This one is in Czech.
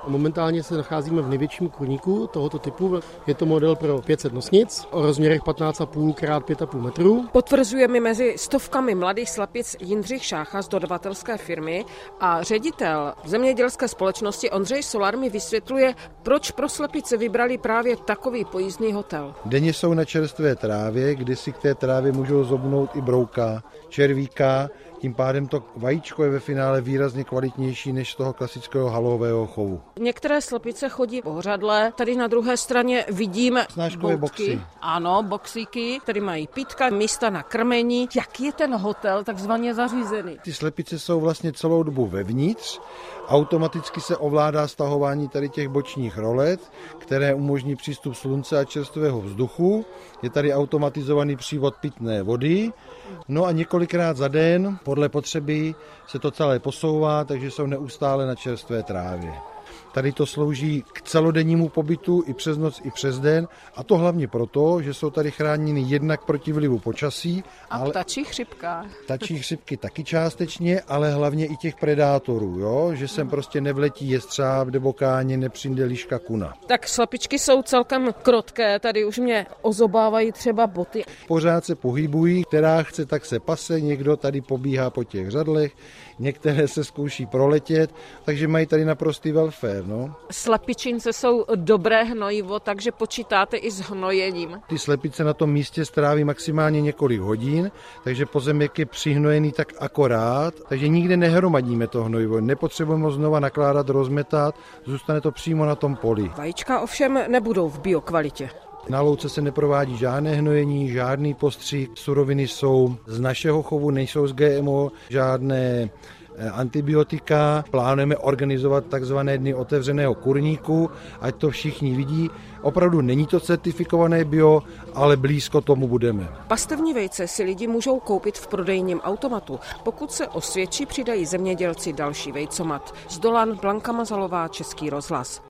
Momentálně se nacházíme v největším kurníku tohoto typu. Je to model pro 500 nosnic o rozměrech 15,5 x 5,5 metrů. Potvrzuje mi mezi stovkami mladých slepic Jindřich Šácha z dodavatelské firmy a ředitel zemědělské společnosti Ondřej Solar mi vysvětluje, proč pro slepice vybrali právě takový pojízdný hotel. Denně jsou na čerstvé trávě, kdy si k té trávě můžou zobnout i brouka, červíka, tím pádem to vajíčko je ve finále výrazně kvalitnější než z toho klasického halového chovu. Některé slepice chodí pořadle, tady na druhé straně vidím snáškové boxy. Ano, boxíky, které mají pítka, místa na krmení. Jak je ten hotel takzvaně zařízený? Ty slepice jsou vlastně celou dobu vevnitř, automaticky se ovládá stahování tady těch bočních rolet, které umožní přístup slunce a čerstvého vzduchu. Je tady automatizovaný přívod pitné vody. No a několikrát za den podle potřeby se to celé posouvá, takže jsou neustále na čerstvé trávě. Tady to slouží k celodennímu pobytu i přes noc, i přes den, a to hlavně proto, že jsou tady chráněny jednak proti vlivu počasí. A ptačí chřipka. Ptačí chřipky taky částečně, ale hlavně i těch predátorů, jo? Že sem prostě nevletí jestřáb nebo káně, nepřijde liška kuna. Tak slepičky jsou celkem krotké, tady už mě ozobávají třeba boty. Pořád se pohybují, která chce, tak se pase, někdo tady pobíhá po těch řadlech, některé se zkouší proletět, takže mají tady naprostý welfare. No. Slepičince jsou dobré hnojivo, takže počítáte i s hnojením. Ty slepice na tom místě stráví maximálně několik hodin, takže pozemek je přihnojený tak akorát, takže nikde nehromadíme to hnojivo, nepotřebujeme ho znova nakládat, rozmetat, zůstane to přímo na tom poli. Vajíčka ovšem nebudou v biokvalitě. Na louce se neprovádí žádné hnojení, žádný postřik, suroviny jsou z našeho chovu, nejsou z GMO, žádné antibiotika. Plánujeme organizovat takzvané dny otevřeného kurníku, ať to všichni vidí. Opravdu není to certifikované bio, ale blízko tomu budeme. Pastevní vejce si lidi můžou koupit v prodejním automatu. Pokud se osvědčí, přidají zemědělci další vejcomat. Z Dolan Blanka Mazalová, Český rozhlas.